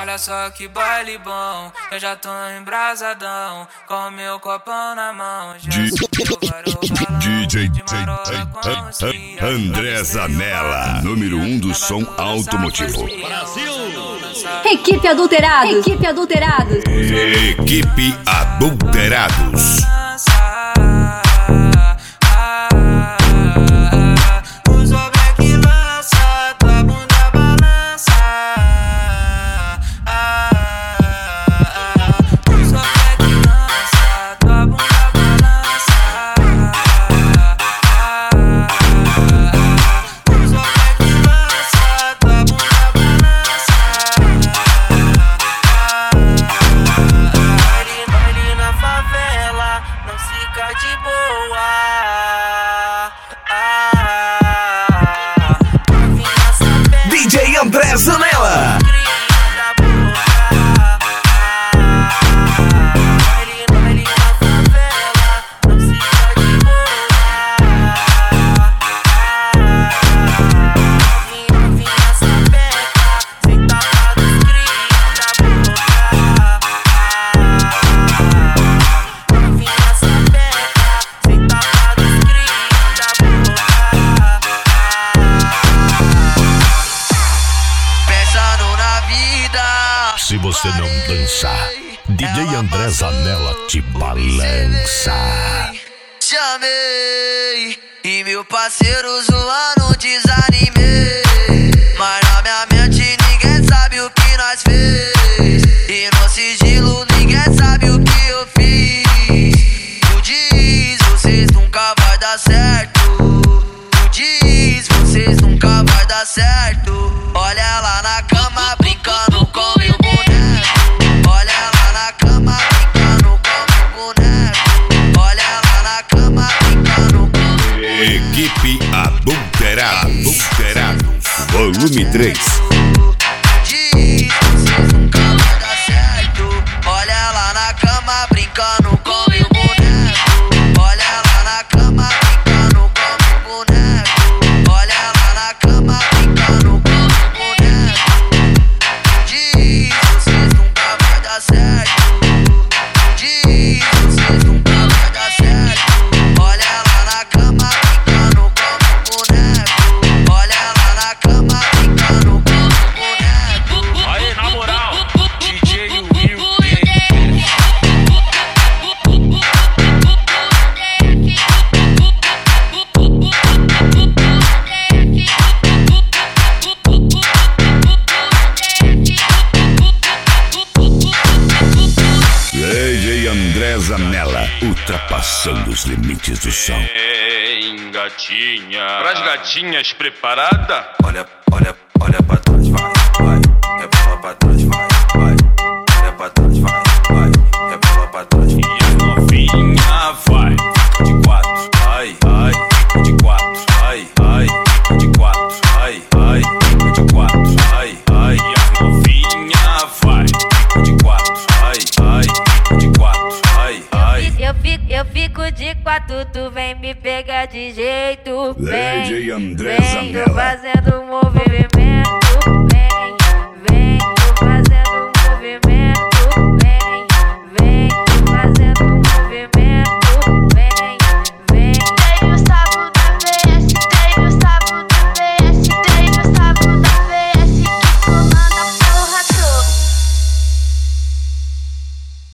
Olha só que baile bom, eu já tô embrasadão, com meu copão na mão. DJ André Zanella, número 1 do som automotivo. Brasil! Equipe Adulterados. Equipe Adulterados. Equipe Adulterados. De boa, DJ André Zanella. Se você não dançar, DJ André Zanella te balança. Chamei e meu parceiro zoando, desanimei. Mas na minha mente ninguém sabe o que nós fez. E no sigilo ninguém sabe o que eu fiz. Tu diz, vocês nunca vai dar certo. Tu diz, vocês nunca vai dar certo. Olha ela na cama brincando com meu boneco. Olha ela na cama brincando com meu boneco. Olha ela na cama brincando com meu boneco. Equipe Adulterados. Volume 3. Diz, vocês nunca vai dar certo. Olha ela na cama brincando com meu boneco. Olha ela na cama brincando com meu boneco. Olha ela na cama brincando com meu boneco. Diz, vocês nunca vai dar certo. Diz, vocês nunca vai dar certo. Olha ela na cama brincando com meu boneco. Olha ela na cama brincando com meu boneco. Aí, na moral, DJ Will. DJ André Zanella, ultrapassando os limites do som. Ei, gatinha. Pras gatinhas preparada? Olha pra trás, vai, rebola pra trás, vai, olha pra trás, vai, rebola pra trás. E a novinha vai. De quatro, ai, de quatro, ai, de quatro, ai, de quatro, ai, E a novinha vai. de quatro, ai, de quatro, ai. Eu fico de quatro, tu vem me pegar de jeito. DJ Vem, André vem, Zanella. tô fazendo movimento.